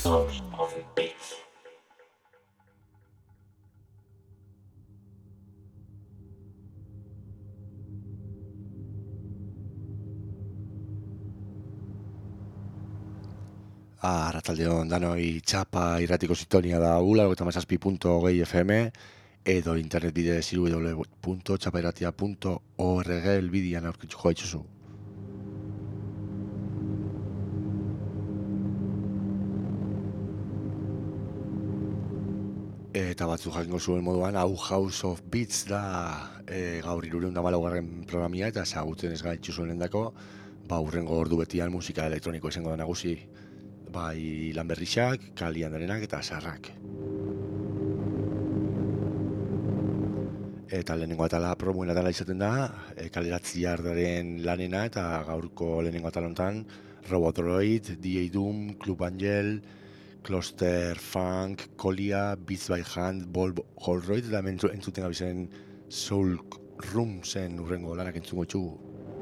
Sounds of Beats. Arratsaldeon danoi, txapa irratiko sintonia da ula97.2 FM edo internet bidez www.txapairratia.org elbidian aurkituko gaituzu. Eta batzu jakingo zuen moduan, hau House of Beats da gaur 314. programia eta ezagutzen ez gaitzu zuen lendako, hurrengo ordu betian musika elektroniko izango da nagusi. Bai lan berrixak, kalian denenak eta sarrak. Eta lehenengo atala promoen atala izaten da, kaleratziardaren lanena eta gaurko lehenengo atala honetan Robotoroid, DJ Doom, Club Angel, Cluster Funk, Colia, Beats by Hand, Bob Holroyd, eta hemen entzuten gabizen Soul Roomsen urrengo lanak entzungo txugu.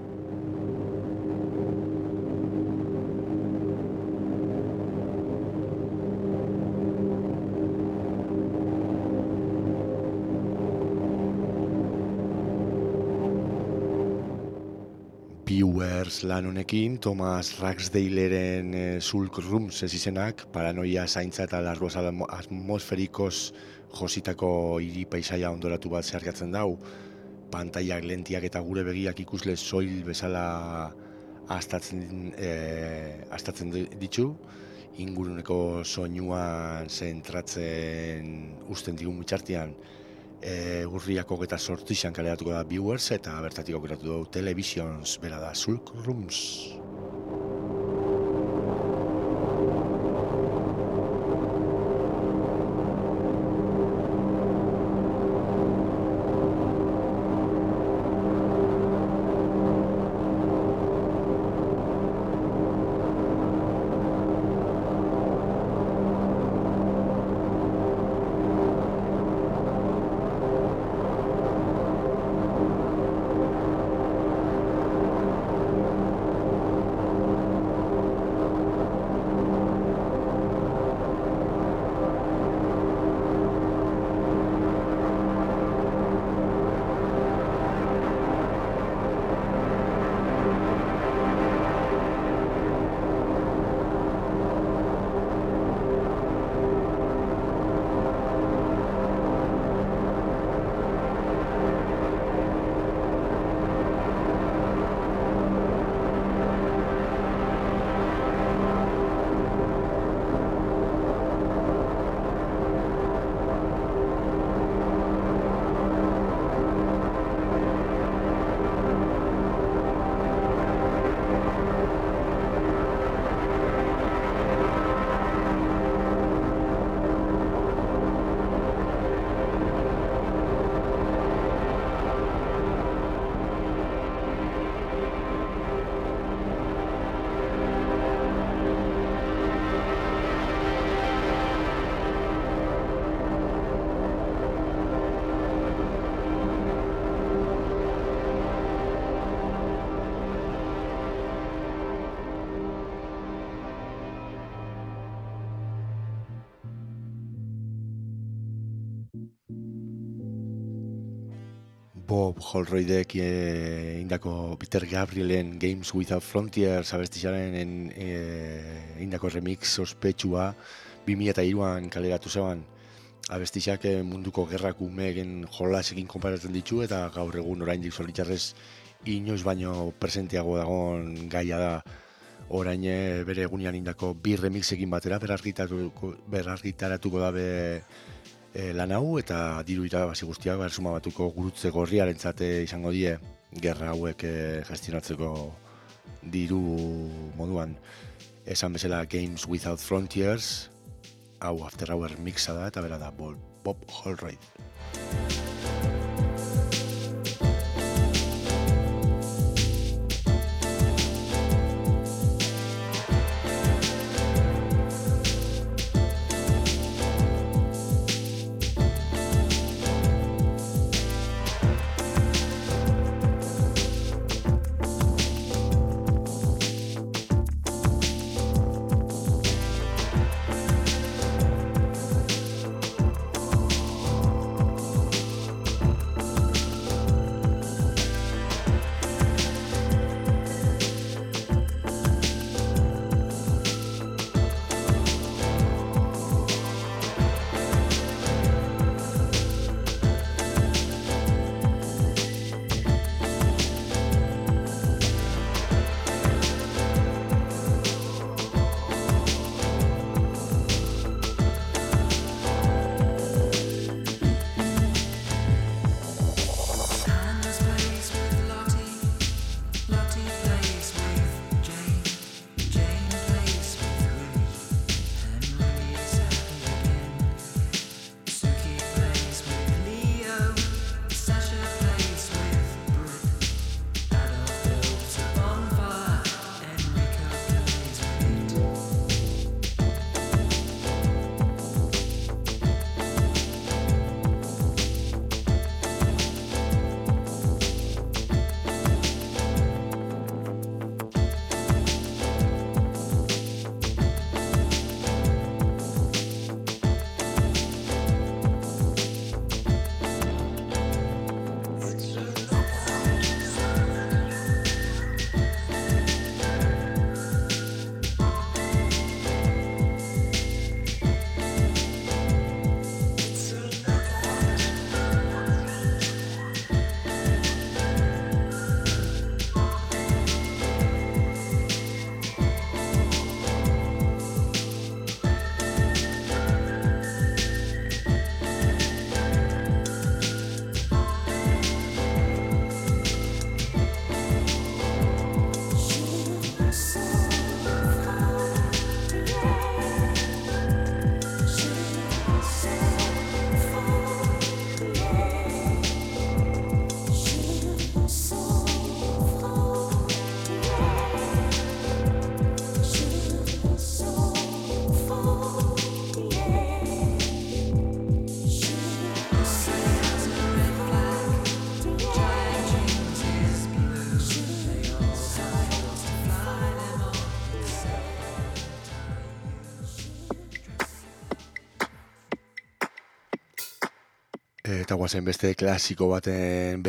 Viewers lan honekin, Thomas Ragsdaleren Sulk Rooms ez izenak, paranoia zaintza eta largoz atmosferikoz jositako hiri paisaia ondoratu bat zeharkatzen dau. Pantaiak, lentiak eta gure begiak ikusle soil bezala astatzen ditu, inguruneko soinuan zentratzen usten digun bitxartian. Urriako eta sortixan kaleratuko da Viewers eta bertatik aukeratu du Televisions, bera da Sulk Rooms. Bob Holroydek indako Peter Gabrielen Games Without Frontiers abestixaren indako remix ospetsua 2003an kaleratu zeban. Abestixak munduko gerrak umeen jolasekin konparatzen ditu eta gaur egun oraindik zoritxarrez inoiz baino presenteago dagoen gaia da. Orain bere egunean indako bi remixekin batera berargitaratuko dabe lan hau eta diru irabazi guztiak bersuma batuko gurutze gorriarentzat izango die gerra hauek gestionatzeko diru moduan. Esan bezala Games Without Frontiers, hau After Hour mixa da eta bera da Bob Holroyd. Eta guazen beste klasiko baten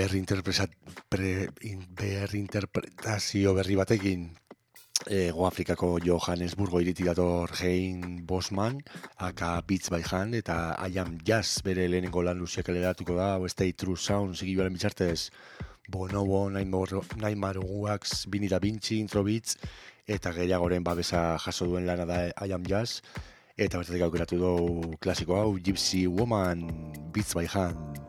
berrinterpretazio berri batekin. Hego Afrikako Johannesburgo hiritik dator Hein Bosman, aka Beats by Hand, eta I Am Jazz bere lehenengo lan luziak eleratuko da, Stay True Sound, zigibaren bitxartez, Bonobo, Nightmare Wax, Vinny Da Vinci, Intro Beats, eta gehiagoren babesa jaso duen lana da I Am Jazz, eta bertatik aukeratu du klasiko hau, Gypsy Woman, Beats by Hand.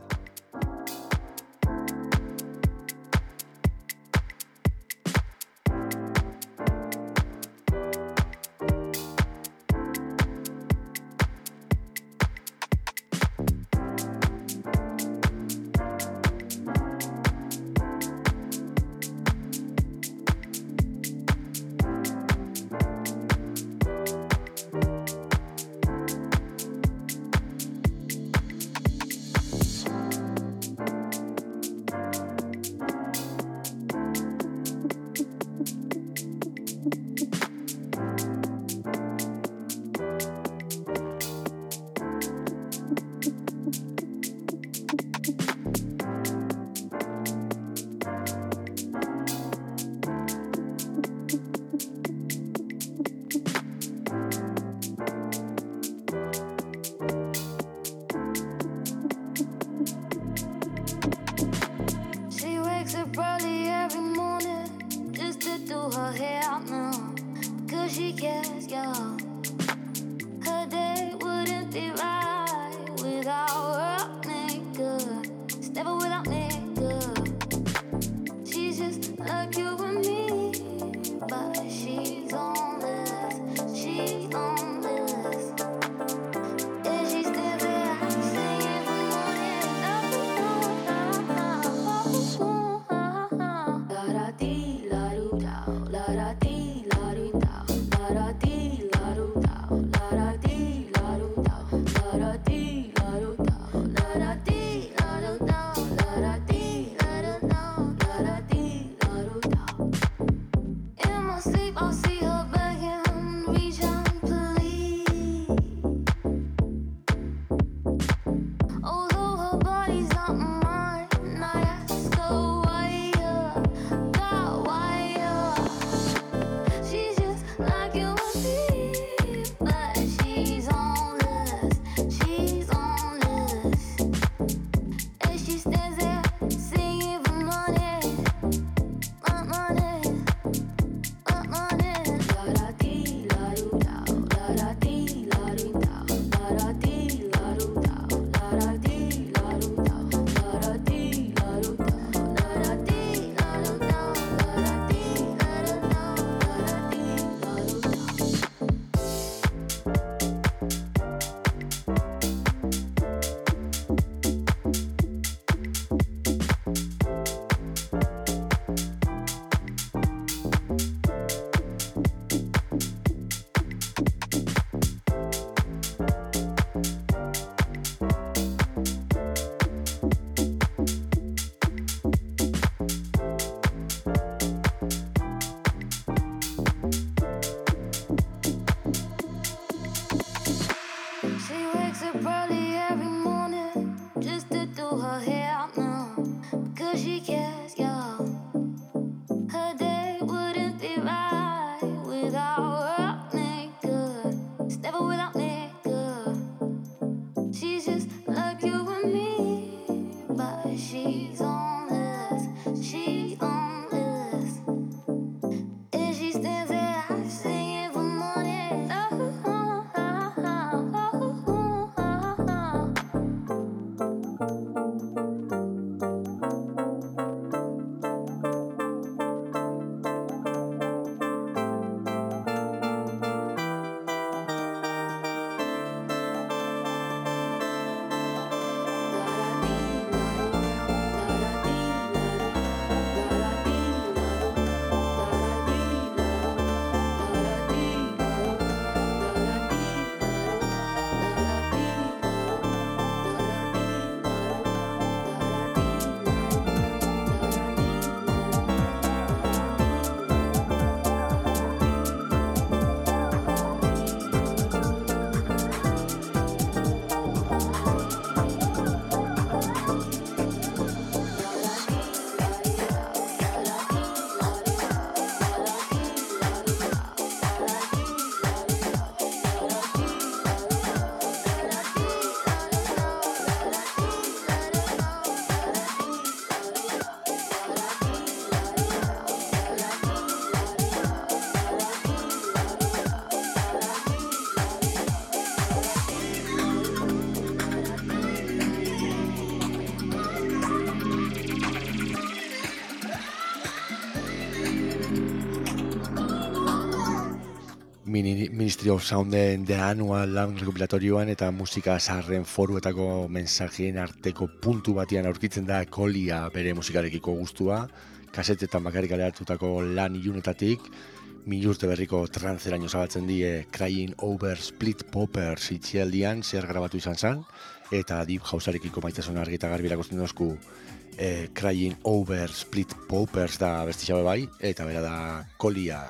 Ministry of Sounden The Annual lan rekopilatorioan eta musika zaharren foruetako mensajien arteko puntu batian aurkitzen da Kolia bere musikarekiko gustua, kasetetan bakarrik aleratutako lan ilunetatik, milurte berriko tranzeraino zabaltzen die Crying Over Split Poppers itxialdian zer grabatu izan zen, eta Deep Housearekiko maitasun argi eta garbi erakusten dozku Crying Over Split Poppers da besti xabe bai, eta bera da Kolia.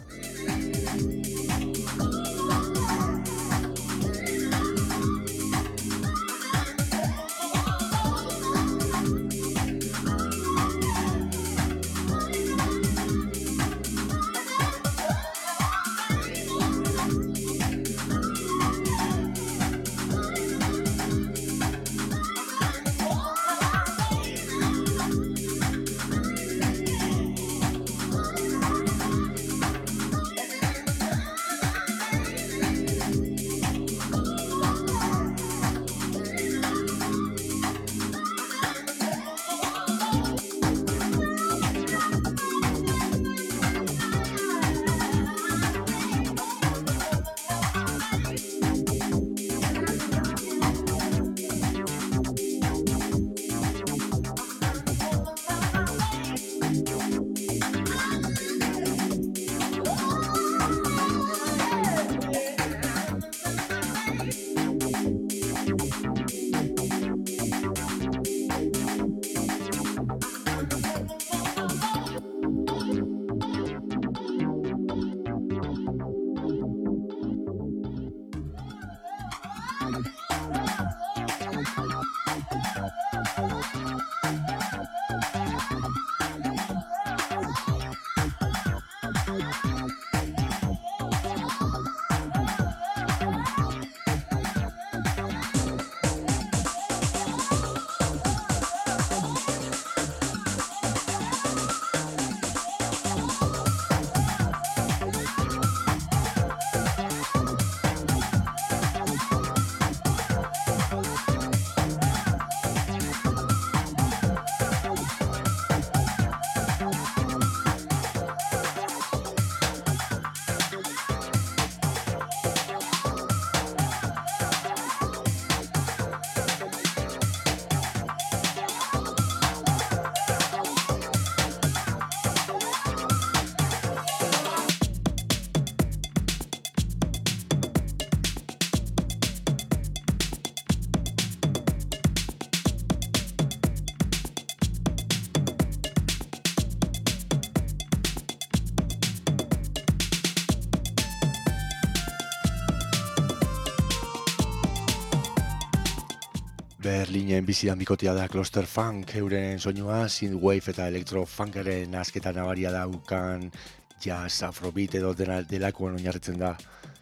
Berlinen bizidan bikotia da Clusterfunk, euren soinua, synthwave eta electrofunkaren asketa nabaria daukan jazz, afrobeat edo delakoan oinarritzen da.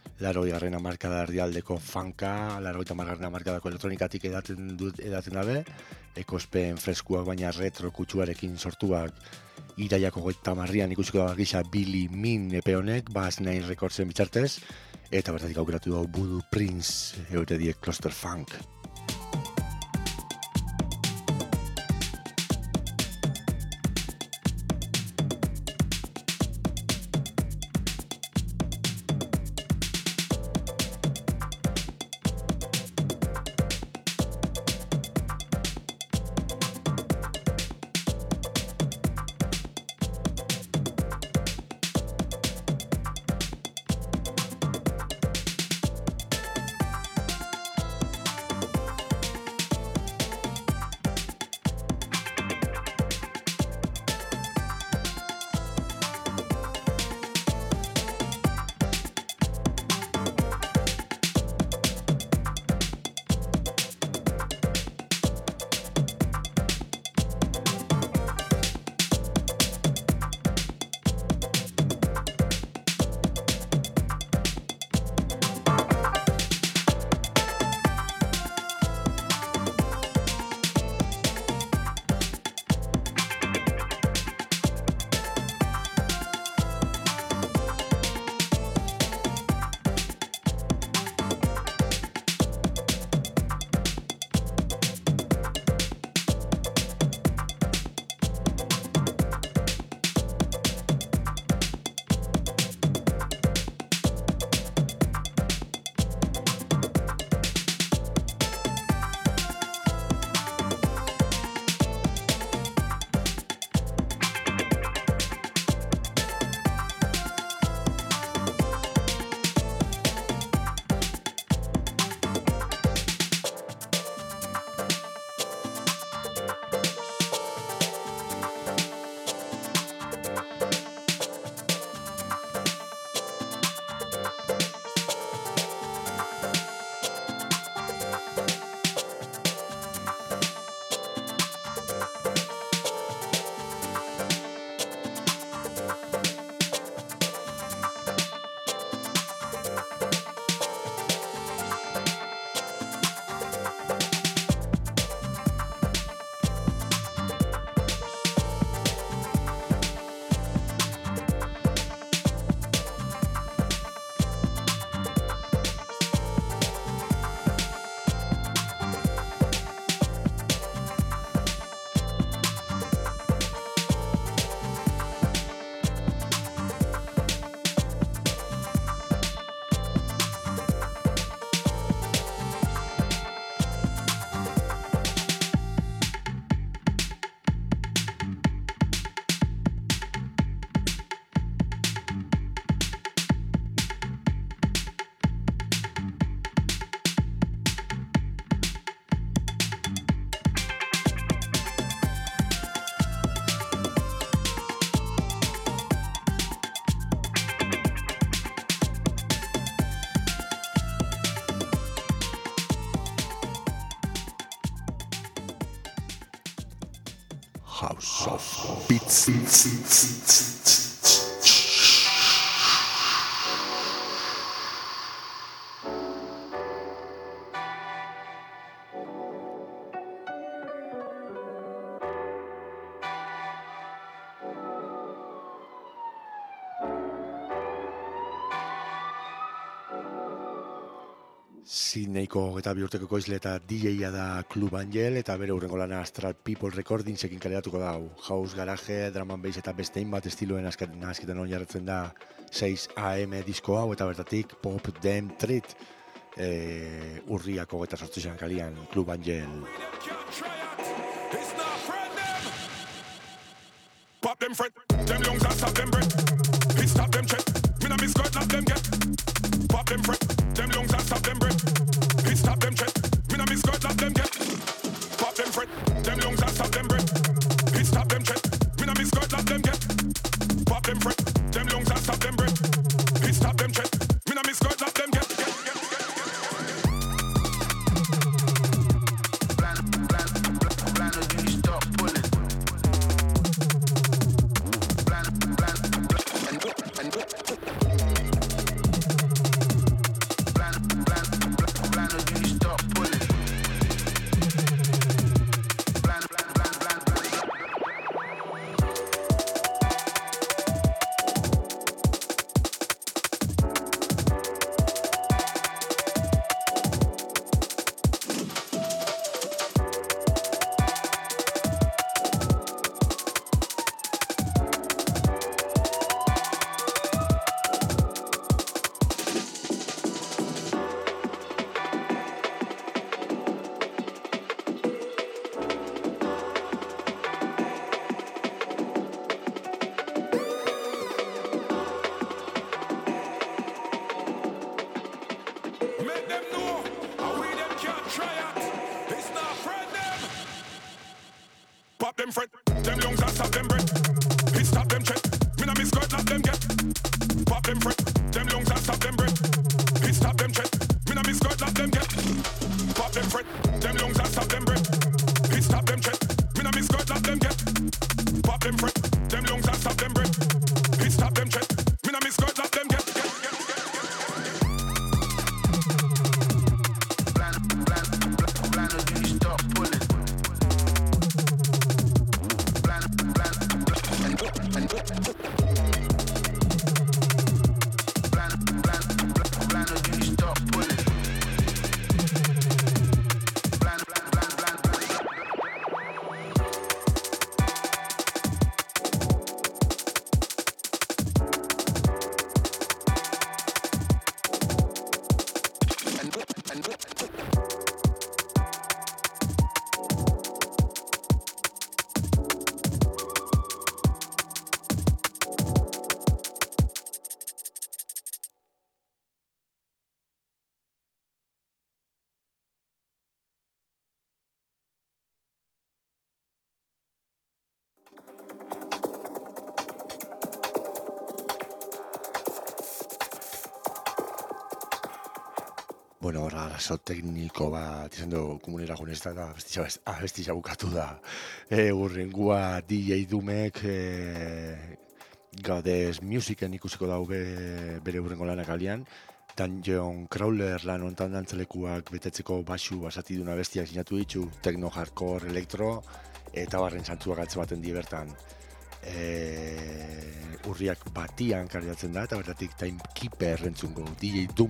80. hamarkada erdialdeko funka, 80. hamarkadako elektronikatik edaten dabe, ekospen freskuak baina retro kutsuarekin sortuak. Iraiako 30an ikusiko da gisa Billy Min EP honek, Bass 9 Recordsen bitartez, eta bertatik aukeratu da Voodoo Prince, eure diek Clusterfunk. House of Beats. Sydneyko eta bihurteko koizle eta DJ-a da Club Angel eta bere hurrengo lana Astral People Recordingsekin kaleratuko da. House, garage, drum and bass eta beste hainbat estiloen azketan oinarritzen da 6 AM disko hau eta bertatik Pop Them Treat urriako 28 kalian Club Angel. Pop them fret, them lungs and stop them breath. Hit stop them check, me na miss skirt, let them get. Pop them fret, them lungs and stop them breath. Hit stop them check, me na miss skirt, let them get. Pop them fret, them lungs and stop them breath. Hit stop them check, me na miss skirt, let them get. Pop them fret, them lungs and stop them breath. Hit stop them check, me na miss skirt, let them get. Bueno, arazo tekniko bat izan dugu komunera junez da abestia bukatu da. Urrengua DJ Dumek Goddess Musicen ikusiko dau bere urrengo lanak alian. Dungeon Crawler lan ontan dantzalekuak betetzeko basu basatiduna bestiak sinatu ditu, techno, hardcore, elektro eta barren zantzuak atze baten bertan. Urriak batian kaleratzen da eta bertatik Timekeeper entzungo DJ Doom.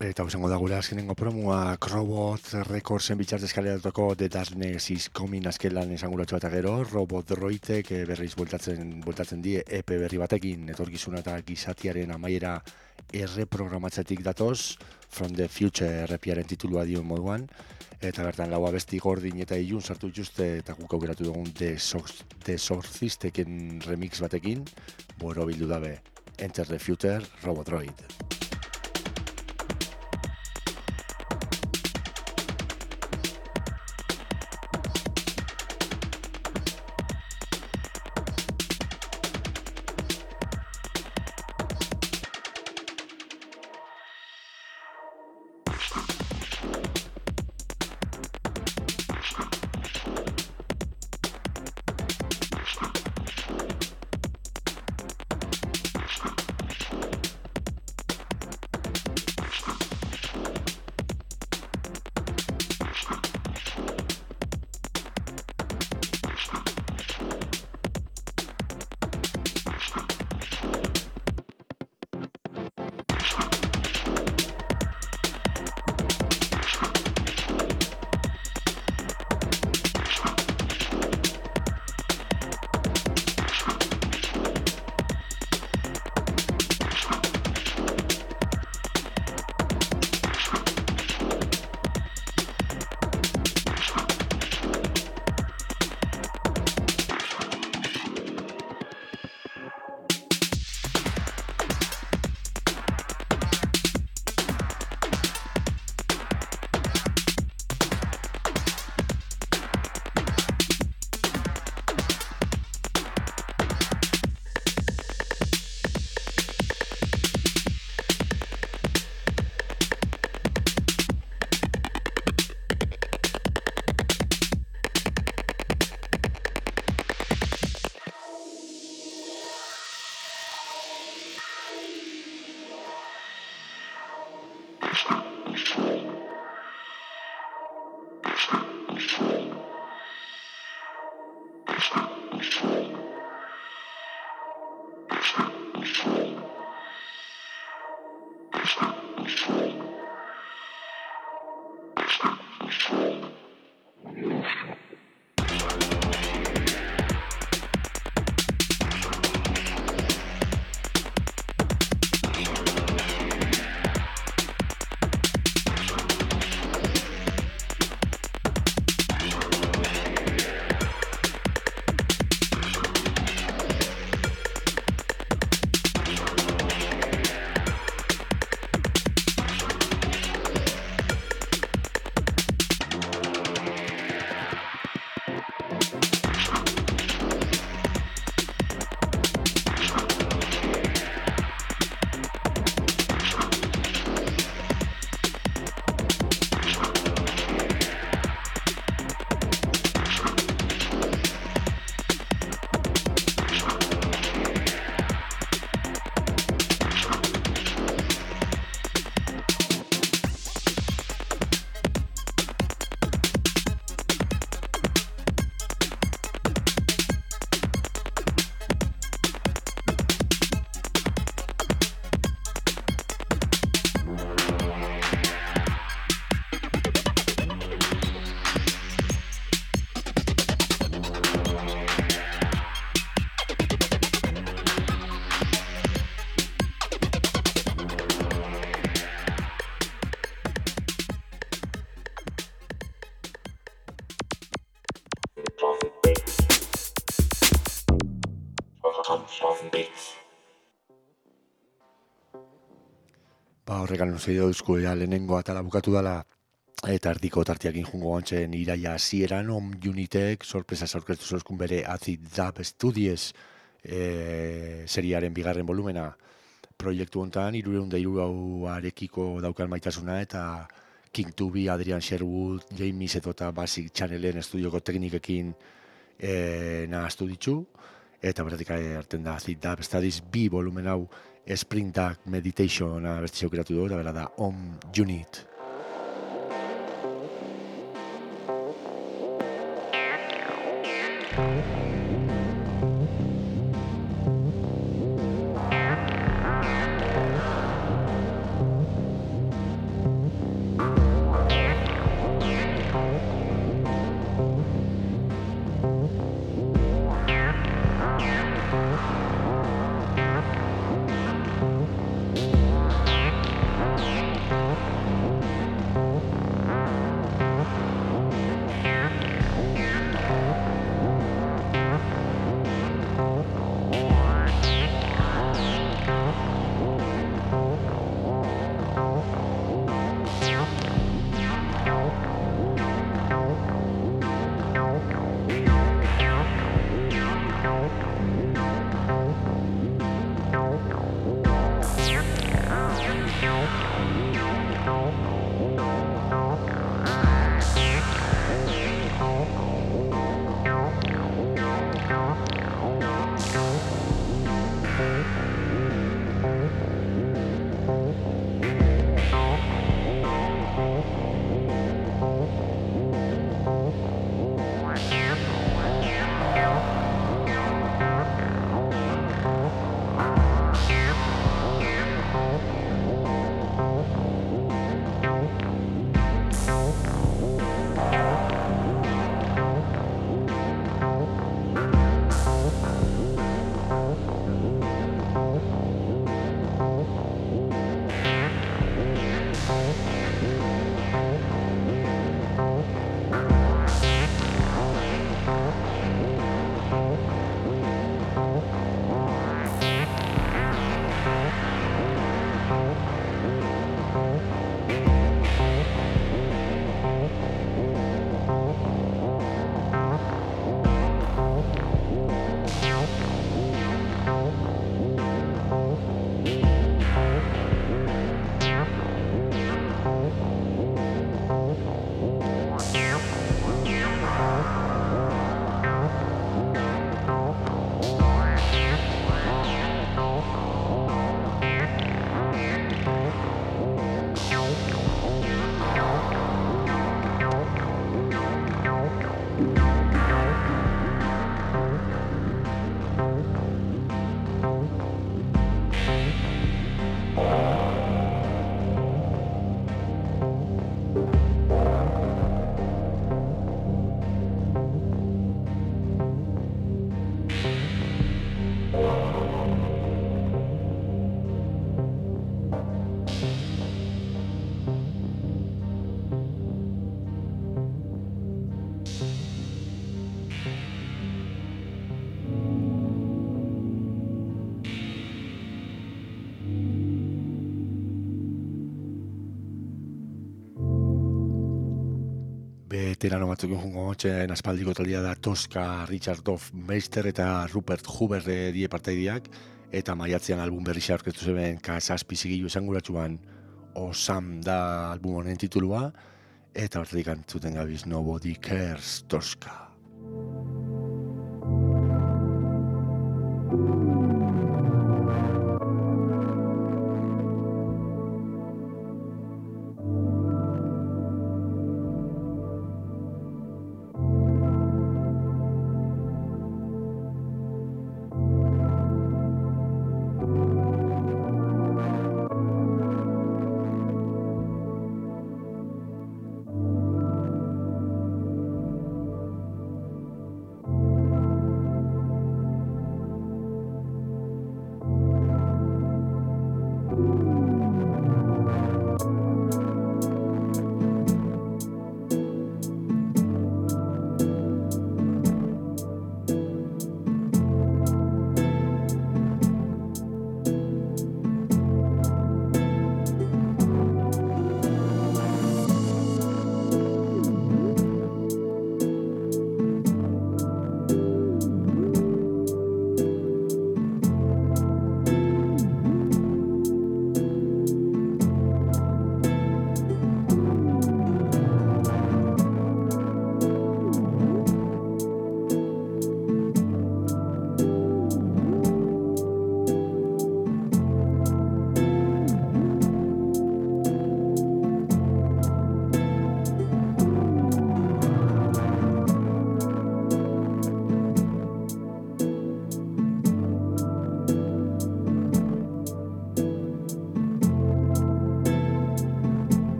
Eta izango da gure azkenengo promua Robot Recordsen bitzartez kaleratutako The Darkness is Coming azkelan esanguratxo eta gero Robot Droidek berriz bueltatzen die EP berri batekin etorkizuna eta gizatiaren amaiera erreprogramatzetik datoz From the Future repiaren titulua dioen moduan eta bertan lau abesti gordin eta ilun sartu dituzte eta guk aukeratu dugun The Exorcisteken remix batekin boro bildu dabe Enter the Future Robot Droid. Horregan nuzei dauzko lehenengo atala bukatu dela eta erdiko tartiakin jungo gantzen iraia hasieran Unitek sorpresa aurkeztu zozkun bere Acid Dub Studies seriaren bigarren volumena. Proiektu hontan 303 arekiko daukan maitasuna eta King Tubi, Adrian Sherwood, Jamie Seto eta Basic Channelen estudioko teknikekin nahaztu ditu eta beratik hartzen da Acid Dub Studies bi volumen hau Spring Dark Meditation bertzi aukeratu du, eta bera da Unit. Veterano batzuk jungo gotxen aspaldiko taldea da Tosca, Richard Hofmeister eta Rupert Huber die partaideak, eta maiatzean album berri aurkeztu zeben K7 zigilu esanguratsuan Osam da album honen titulua, eta horretik antzuten gabiz Nobody Cares Tosca.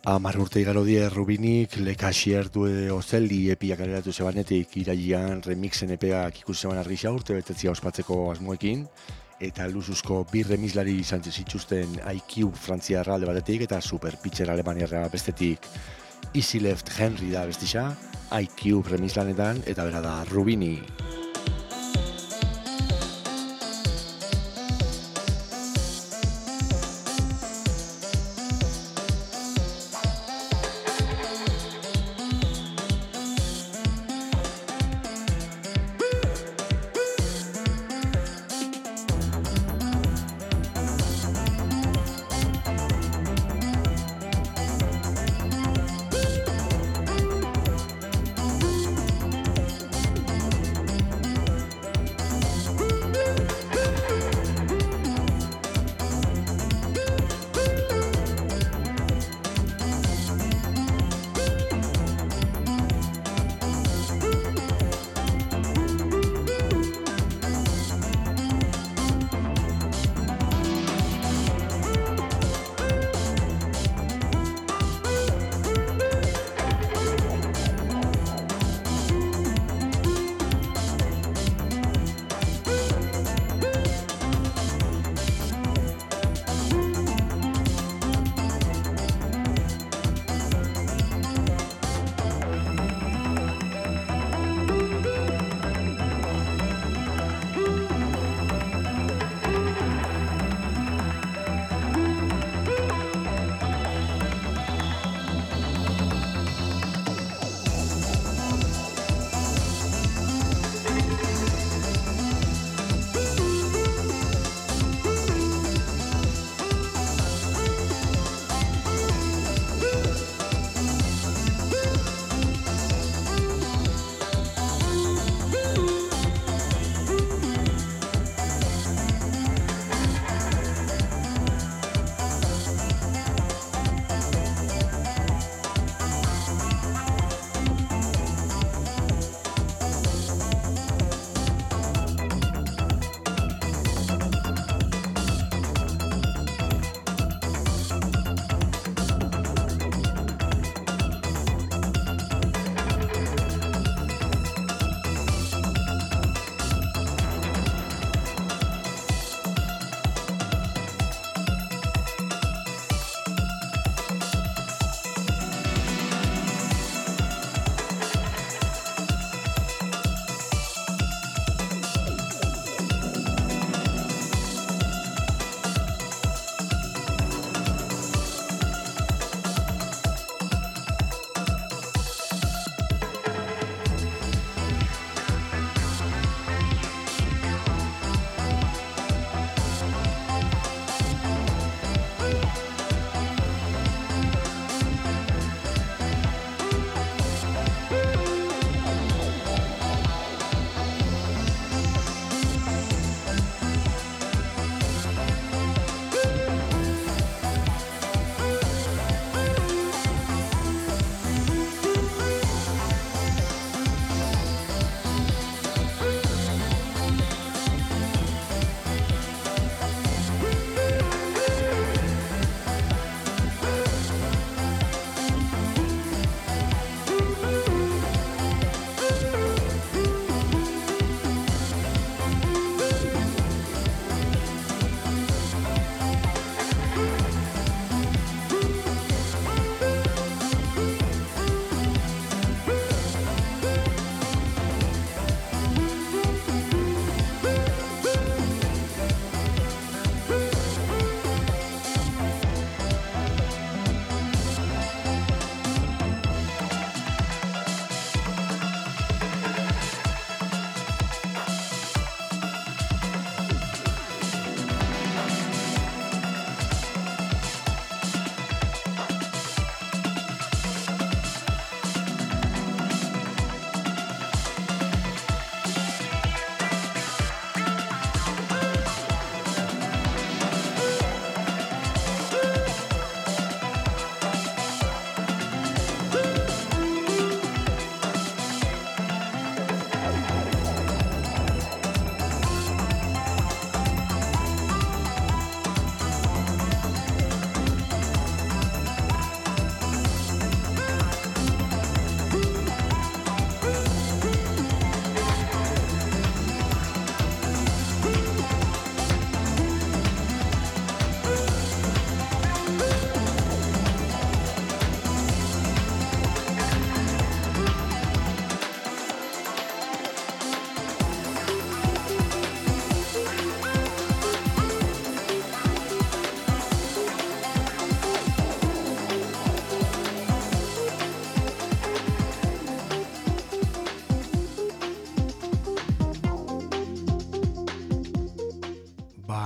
10 urte igaro die Rubinik, Lekasier du ozeldi epiak aleratu zebanetik irailean remixen epeak ikusi zeban argisa urte betetzia ospatzeko asmoekin, eta luzuzko bi remislari izan zituzten IQ frantziarra alde batetik eta Super Pitcher alemaniarra bestetik. Easy Left Henry da bestisa, IQ remislanetan eta bera da Rubini.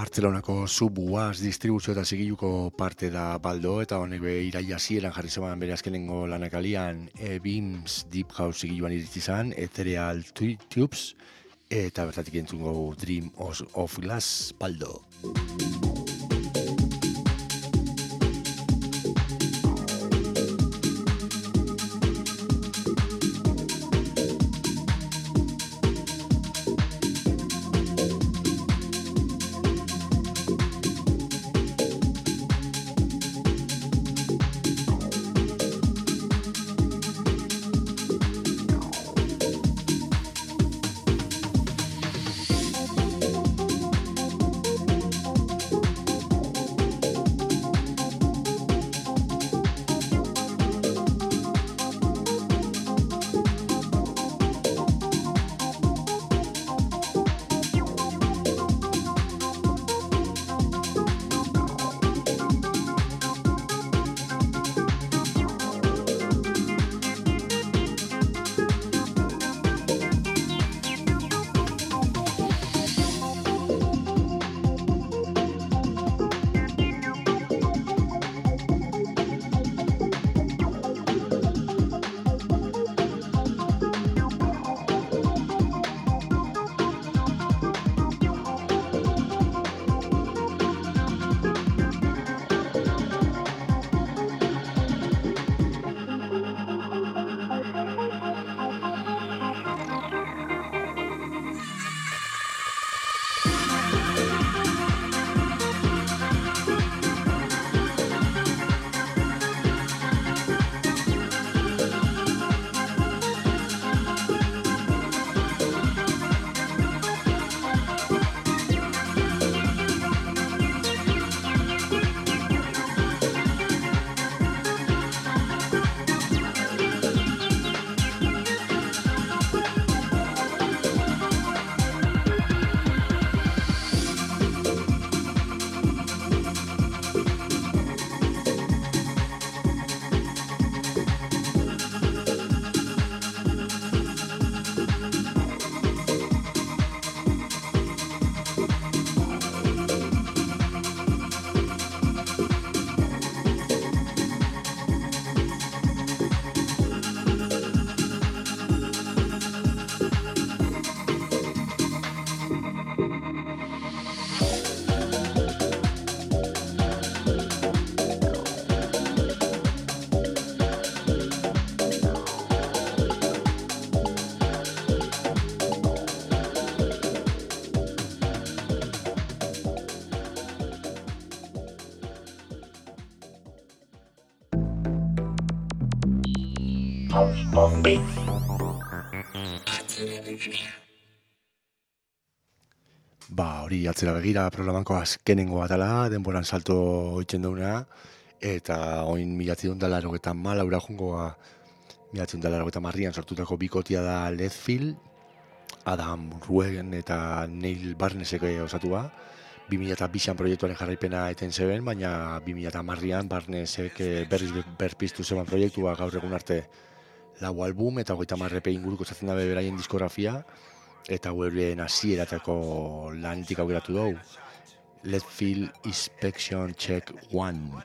Bartzelonako Subwas distribuzio eta zigiluko parte da Baldo, eta honek be iraia hasieran jarri zeban bere azkenengo lanakalian Beams Deep House zigiluan iritsi zan, Ethereal Tubes, eta bertatik entzungo Dream of Glass Baldo. Hori atzera begira programako azkenengo atala, denboran salto itzen dauna, eta oin 1984 jungoa 1984an sortutako bikotia da Leadfield, Adam Ruegen eta Neil Barnesek osatua. 2002an proiektuaren jarraipena eten zeben, baina 2010an Barnesek berpiztu zeban proiektua gaur egun arte 4 album eta 30 EP inguruko zatzen dabe beraien diskografia, eta horien hasieratako lanetik aukeratu dugu. Leadfield Inspection Check 1.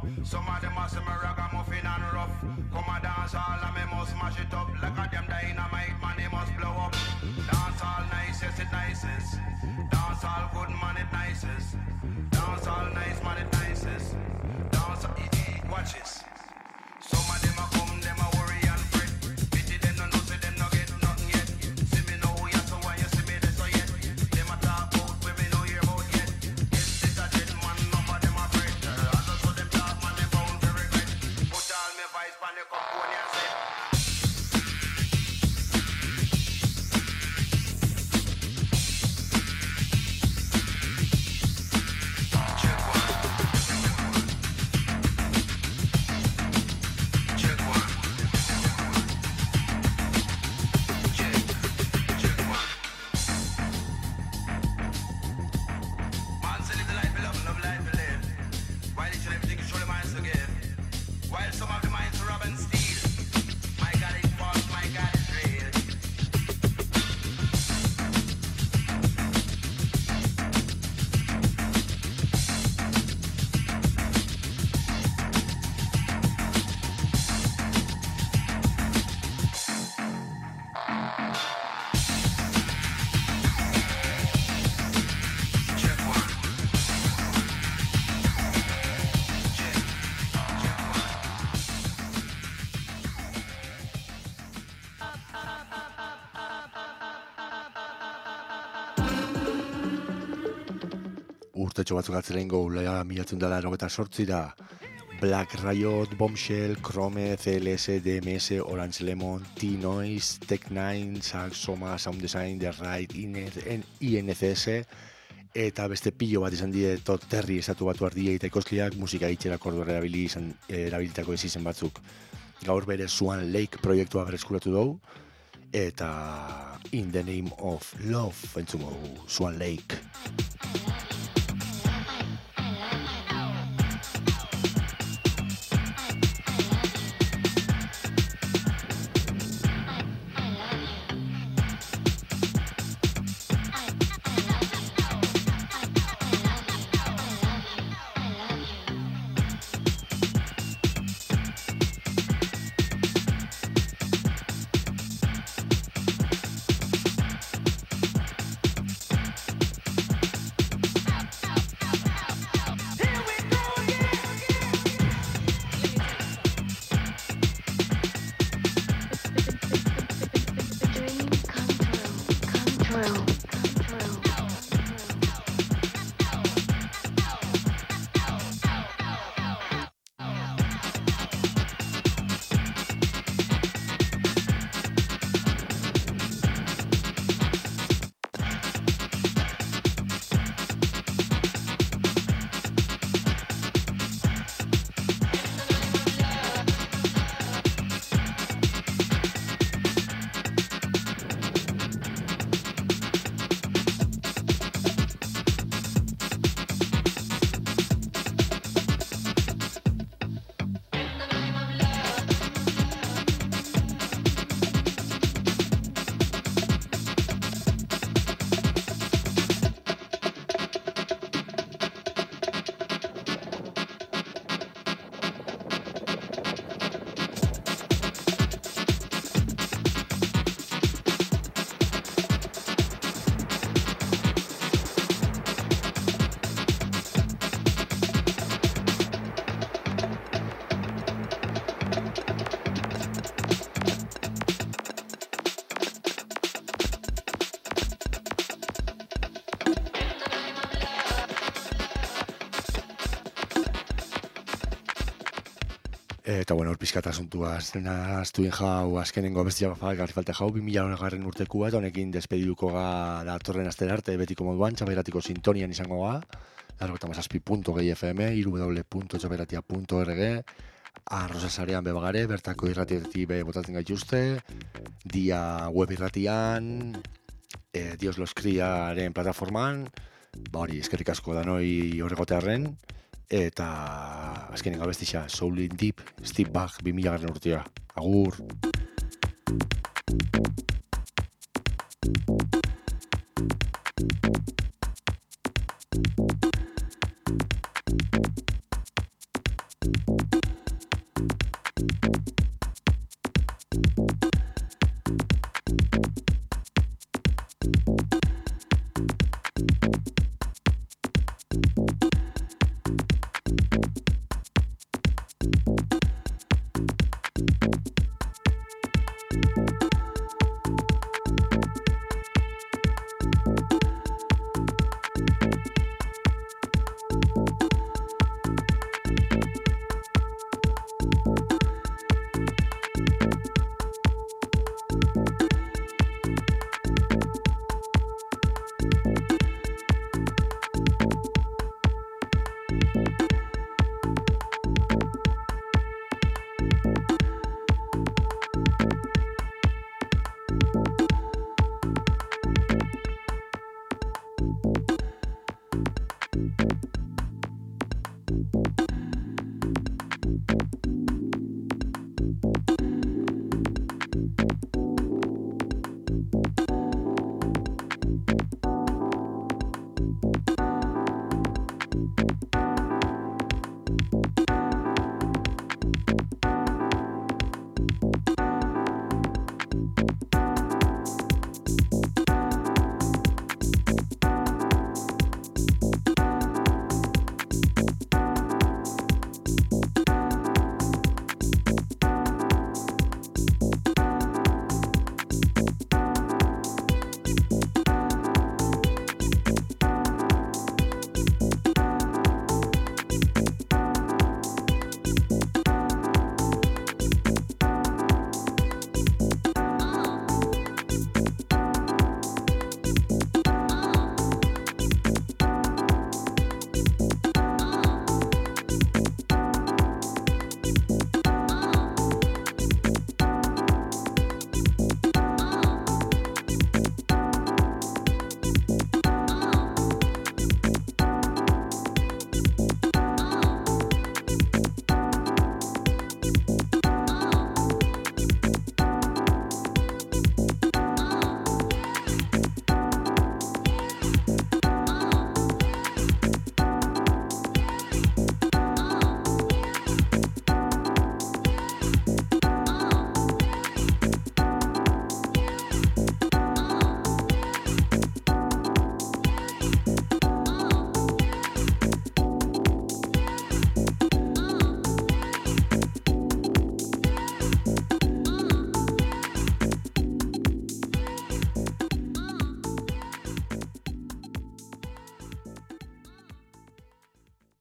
Some of them a say me ragamuffin and rough. Come a dance all and me must mash it up. Like a them dynamite man, they must blow up. Dance all nice, yes it nicest. Dance all good man, it nicest. Dance all nice man, it nicest. Dance all, watch this. Some of them a come, them a worry and fret. Pity them no know, say them no get nothing yet. See me know ya, so why you see me there so yet? Them a talk about where me no hear about yet. Yes, this a dead man, none of them a fret. As I saw them talk, man, they bound to regret. Put all me vice pan the company and say. Urtetxo batzuk atzerain goulea 1988 da. Black Riot, Bombshell, Chrome, CLS, DMS, Orange Lemon, T-Noise, Tech9, Saxoma, Sound Design, The Right, INCS, eta beste pilo bat izan die Todd Terry estatu batu ardia eta ikosliak musika itxerak ordu erabilitako izen batzuk. Gaur bere Swan Lake proiektua berreskuratu dugu, eta In the Name of Love entzumo Swan Lake. Eta bueno, pizkat asuntua aztuen jau azkenengo bestia garri falte jau 2000 urtekua eta honekin despediduko ga datorren astera arte betiko moduan txaperatiko sintonian izango ga 97.6 FM www.txaperatia.org Arrosa sarean bebagare, bertako irratietik be botatzen gaituzte, dia web irratian, Dios los criaren plataforman, hori eskerrik asko danoi horregotearren, eta azkenengo abestixa Soul in Deep, Steve Bach 2000 urtea. Agur!